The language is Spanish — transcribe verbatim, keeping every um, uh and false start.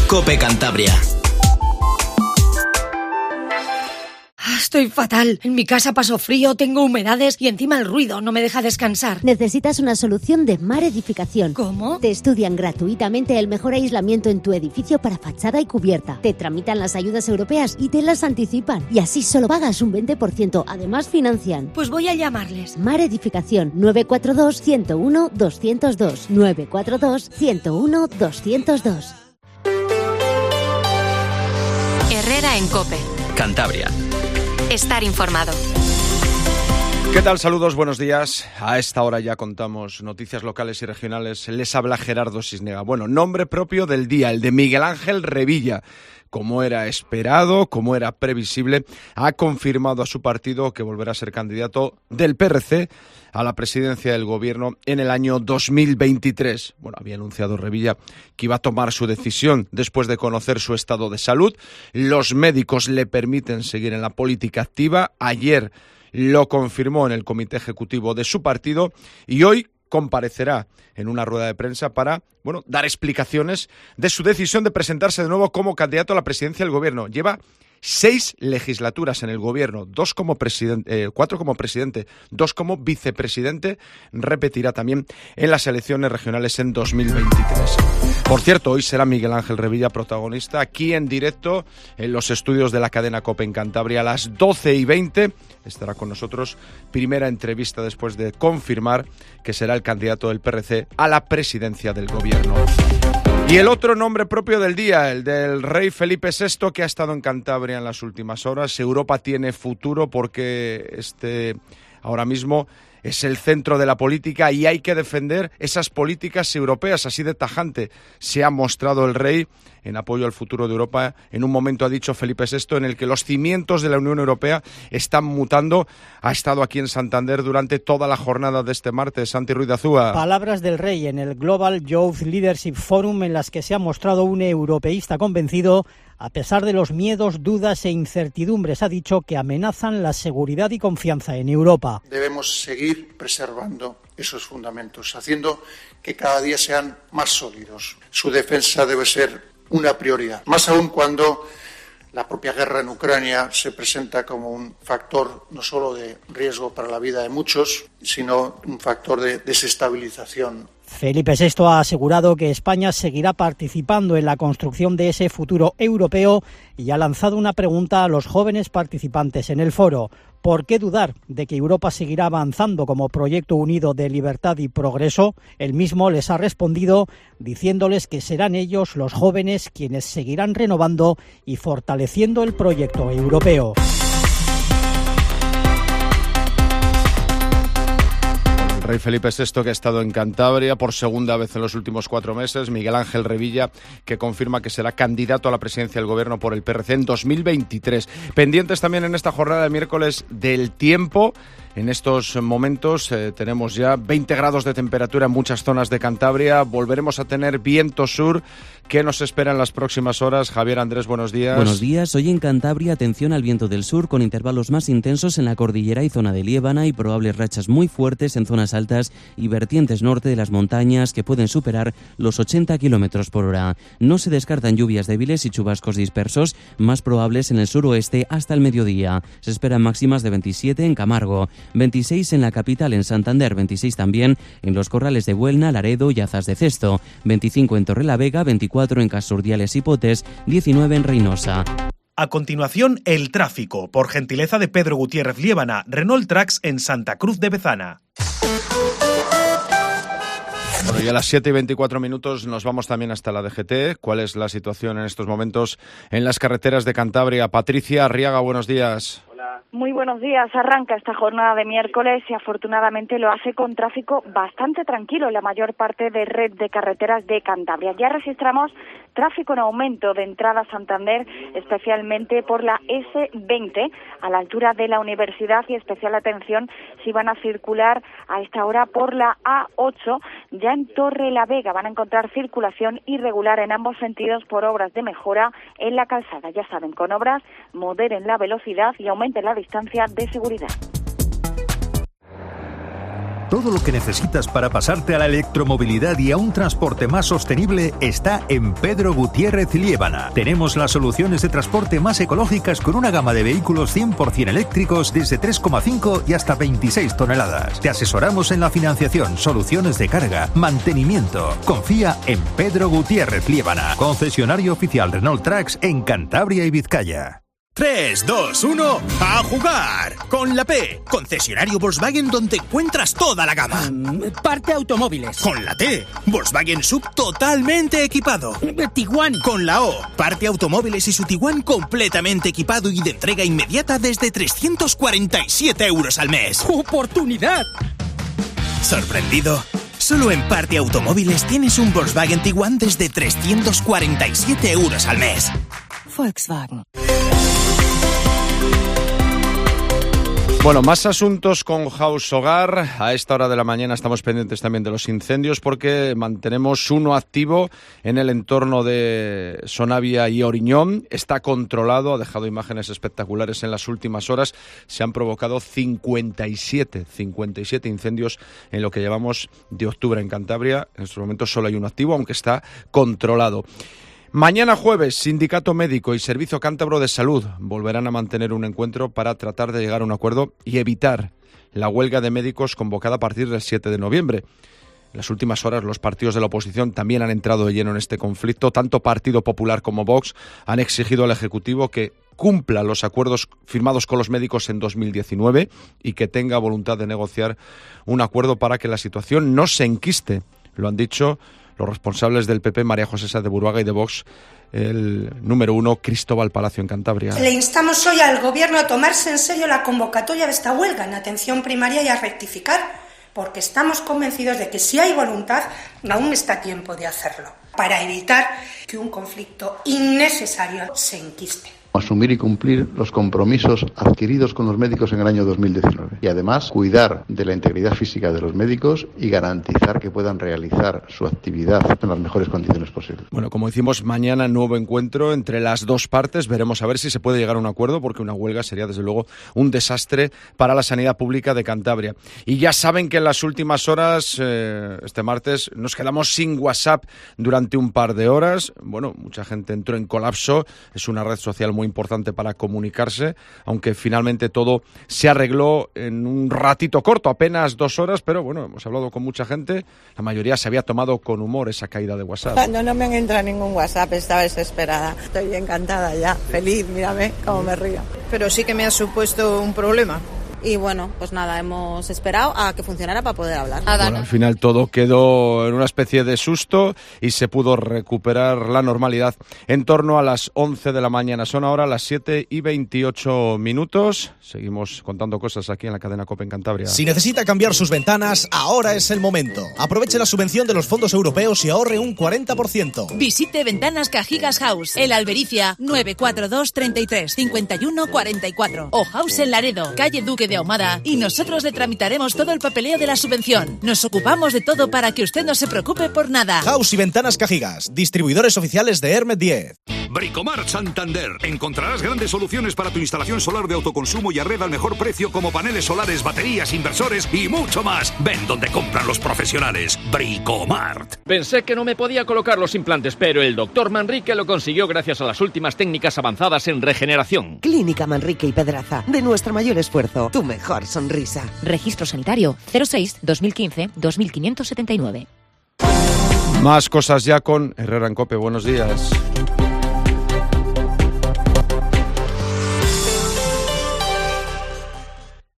COPE Cantabria. Estoy fatal. En mi casa paso frío, tengo humedades y encima el ruido no me deja descansar. Necesitas una solución de Mar Edificación. ¿Cómo? Te estudian gratuitamente el mejor aislamiento en tu edificio para fachada y cubierta. Te tramitan las ayudas europeas y te las anticipan. Y así solo pagas un veinte por ciento. Además financian. Pues voy a llamarles. Mar Edificación nueve cuatro dos, uno cero uno, dos cero dos. nueve cuatro dos, uno cero uno, dos cero dos. Herrera en COPE. Cantabria. Estar informado. ¿Qué tal? Saludos, buenos días. A esta hora ya contamos noticias locales y regionales. Les habla Gerardo Sisnega. Bueno, nombre propio del día, el de Miguel Ángel Revilla. Como era esperado, como era previsible, ha confirmado a su partido que volverá a ser candidato del P R C a la presidencia del gobierno en el año dos mil veintitrés. Bueno, había anunciado Revilla que iba a tomar su decisión después de conocer su estado de salud. Los médicos le permiten seguir en la política activa. Ayer lo confirmó en el comité ejecutivo de su partido y hoy comparecerá en una rueda de prensa para, bueno, dar explicaciones de su decisión de presentarse de nuevo como candidato a la presidencia del gobierno. Lleva seis legislaturas en el gobierno, dos como presidente, eh, cuatro como presidente, dos como vicepresidente. Repetirá también en las elecciones regionales en dos mil veintitrés. Por cierto, hoy será Miguel Ángel Revilla protagonista aquí en directo en los estudios de la cadena COPE en Cantabria a las doce y veinte. Estará con nosotros, primera entrevista después de confirmar que será el candidato del P R C a la presidencia del gobierno. Y el otro nombre propio del día, el del rey Felipe sexto, que ha estado en Cantabria en las últimas horas. Europa tiene futuro porque este ahora mismo es el centro de la política y hay que defender esas políticas europeas. Así de tajante se ha mostrado el rey en apoyo al futuro de Europa. En un momento ha dicho Felipe sexto en el que los cimientos de la Unión Europea están mutando. Ha estado aquí en Santander durante toda la jornada de este martes. Santi Ruiz de Azúa. Palabras del rey en el Global Youth Leadership Forum, en las que se ha mostrado un europeísta convencido a pesar de los miedos, dudas e incertidumbres. Ha dicho que amenazan la seguridad y confianza en Europa. Debemos seguir preservando esos fundamentos, haciendo que cada día sean más sólidos. Su defensa debe ser una prioridad, más aún cuando la propia guerra en Ucrania se presenta como un factor no solo de riesgo para la vida de muchos, sino un factor de desestabilización. Felipe sexto ha asegurado que España seguirá participando en la construcción de ese futuro europeo y ha lanzado una pregunta a los jóvenes participantes en el foro. ¿Por qué dudar de que Europa seguirá avanzando como proyecto unido de libertad y progreso? Él mismo les ha respondido diciéndoles que serán ellos, los jóvenes, quienes seguirán renovando y fortaleciendo el proyecto europeo. Rey Felipe sexto, que ha estado en Cantabria por segunda vez en los últimos cuatro meses. Miguel Ángel Revilla, que confirma que será candidato a la presidencia del gobierno por el P R C en dos mil veintitrés. Pendientes también en esta jornada de miércoles del tiempo. En estos momentos eh, tenemos ya veinte grados de temperatura en muchas zonas de Cantabria. Volveremos a tener viento sur. ¿Qué nos espera en las próximas horas? Javier Andrés, buenos días. Buenos días. Hoy en Cantabria, atención al viento del sur, con intervalos más intensos en la cordillera y zona de Liébana y probables rachas muy fuertes en zonas altas y vertientes norte de las montañas que pueden superar los ochenta kilómetros por hora. No se descartan lluvias débiles y chubascos dispersos, más probables en el suroeste hasta el mediodía. Se esperan máximas de veintisiete en Camargo, veintiséis en la capital, en Santander, veintiséis también en los corrales de Buelna, Laredo y Azas de Cesto, veinticinco en Torrelavega, veinticuatro en Casurdiales y Potes, diecinueve en Reynosa. A continuación, el tráfico, por gentileza de Pedro Gutiérrez Liébana, Renault Trax en Santa Cruz de Bezana. Bueno, y a las siete y veinticuatro minutos nos vamos también hasta la D G T. ¿Cuál es la situación en estos momentos en las carreteras de Cantabria? Patricia Arriaga, buenos días. Muy buenos días. Arranca esta jornada de miércoles y afortunadamente lo hace con tráfico bastante tranquilo en la mayor parte de red de carreteras de Cantabria. Ya registramos tráfico en aumento de entrada a Santander, especialmente por la ese veinte a la altura de la universidad, y especial atención si van a circular a esta hora por la A ocho, ya en Torrelavega. Van a encontrar circulación irregular en ambos sentidos por obras de mejora en la calzada. Ya saben, con obras moderen la velocidad y aumenten la distancia de seguridad. Todo lo que necesitas para pasarte a la electromovilidad y a un transporte más sostenible está en Pedro Gutiérrez Liébana. Tenemos las soluciones de transporte más ecológicas con una gama de vehículos cien por ciento eléctricos desde tres coma cinco y hasta veintiséis toneladas. Te asesoramos en la financiación, soluciones de carga, mantenimiento. Confía en Pedro Gutiérrez Liébana, concesionario oficial Renault Trucks en Cantabria y Vizcaya. tres, dos, uno, ¡a jugar! Con la P, concesionario Volkswagen donde encuentras toda la gama. Um, parte automóviles. Con la T, Volkswagen Sub totalmente equipado. Tiguan. Con la O, parte automóviles y su Tiguan completamente equipado y de entrega inmediata desde trescientos cuarenta y siete euros al mes. ¡Oportunidad! ¿Sorprendido? Solo en Parte Automóviles tienes un Volkswagen Tiguan desde trescientos cuarenta y siete euros al mes. Volkswagen. Bueno, más asuntos con House Hogar. A esta hora de la mañana estamos pendientes también de los incendios porque mantenemos uno activo en el entorno de Sonavia y Oriñón. Está controlado, ha dejado imágenes espectaculares en las últimas horas. Se han provocado cincuenta y siete incendios en lo que llevamos de octubre en Cantabria. En estos momentos solo hay uno activo, aunque está controlado. Mañana jueves, Sindicato Médico y Servicio Cántabro de Salud volverán a mantener un encuentro para tratar de llegar a un acuerdo y evitar la huelga de médicos convocada a partir del siete de noviembre. En las últimas horas los partidos de la oposición también han entrado de lleno en este conflicto. Tanto Partido Popular como Vox han exigido al Ejecutivo que cumpla los acuerdos firmados con los médicos en dos mil diecinueve y que tenga voluntad de negociar un acuerdo para que la situación no se enquiste. Lo han dicho los responsables del P P, María José Sáez de Buruaga, y de Vox, el número uno, Cristóbal Palacio, en Cantabria. Le instamos hoy al Gobierno a tomarse en serio la convocatoria de esta huelga en atención primaria y a rectificar, porque estamos convencidos de que si hay voluntad, aún está tiempo de hacerlo, para evitar que un conflicto innecesario se enquiste. Asumir y cumplir los compromisos adquiridos con los médicos en el año dos mil diecinueve y además cuidar de la integridad física de los médicos y garantizar que puedan realizar su actividad en las mejores condiciones posibles. Bueno, como decimos, mañana nuevo encuentro entre las dos partes. Veremos a ver si se puede llegar a un acuerdo, porque una huelga sería desde luego un desastre para la sanidad pública de Cantabria. Y ya saben que en las últimas horas, eh, este martes, nos quedamos sin WhatsApp durante un par de horas. Bueno, mucha gente entró en colapso. Es una red social muy importante para comunicarse, aunque finalmente todo se arregló en un ratito corto, apenas dos horas, pero bueno, hemos hablado con mucha gente, la mayoría se había tomado con humor esa caída de WhatsApp. Cuando no me han entrado ningún WhatsApp estaba desesperada, estoy encantada ya, feliz, mírame cómo me río. Pero sí que me ha supuesto un problema. Y bueno, pues nada, hemos esperado a que funcionara para poder hablar. Bueno, al final todo quedó en una especie de susto y se pudo recuperar la normalidad en torno a las once de la mañana. Son ahora las siete y veintiocho minutos. Seguimos contando cosas aquí en la cadena COPE en Cantabria. Si necesita cambiar sus ventanas, ahora es el momento. Aproveche la subvención de los fondos europeos y ahorre un cuarenta por ciento. Visite Ventanas Cajigas House, el Albericia, nueve cuatro dos, treinta y tres, cincuenta y uno, cuarenta y cuatro. O House en Laredo, calle Duque de Ahumada, y nosotros le tramitaremos todo el papeleo de la subvención. Nos ocupamos de todo para que usted no se preocupe por nada. House y Ventanas Cajigas, distribuidores oficiales de Hermet diez. Bricomart Santander. Encontrarás grandes soluciones para tu instalación solar de autoconsumo y arreda al mejor precio, como paneles solares, baterías, inversores y mucho más. Ven donde compran los profesionales. Bricomart. Pensé que no me podía colocar los implantes, pero el doctor Manrique lo consiguió gracias a las últimas técnicas avanzadas en regeneración. Clínica Manrique y Pedraza. De nuestro mayor esfuerzo, tu mejor sonrisa. Registro sanitario cero seis, dos mil quince, dos mil quinientos setenta y nueve. Más cosas ya con Herrera en COPE. Buenos días.